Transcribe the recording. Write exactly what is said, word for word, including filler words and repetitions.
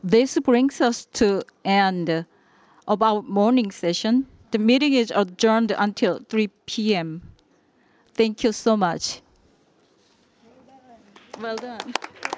this brings us to end of our morning session. The meeting is adjourned until three p m Thank you so much. Well done.